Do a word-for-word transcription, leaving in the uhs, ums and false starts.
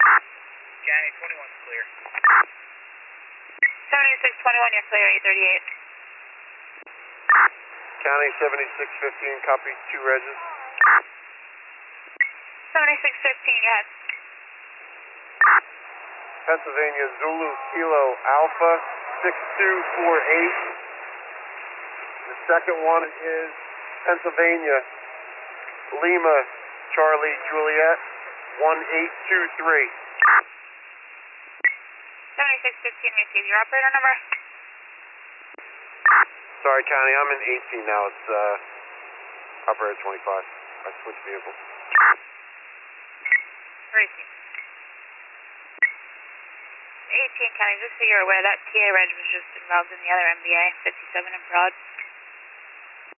County twenty-one's clear. seventy-six twenty-one, you're clear, eight thirty-eight. County seventy-six fifteen, copy two regs. seventy-six fifteen, go ahead. Pennsylvania Zulu Kilo Alpha six two four eight. The second one is Pennsylvania Lima Charlie Juliet one eight two three. seventy-six fifteen, receive your operator number. Sorry, County, I'm in eighteen now. It's uh, operator twenty-five. I switched vehicles. Receive. eighteen, County, just so you're aware, that T A reg was just involved in the other M B A, fifty-seven in Broad.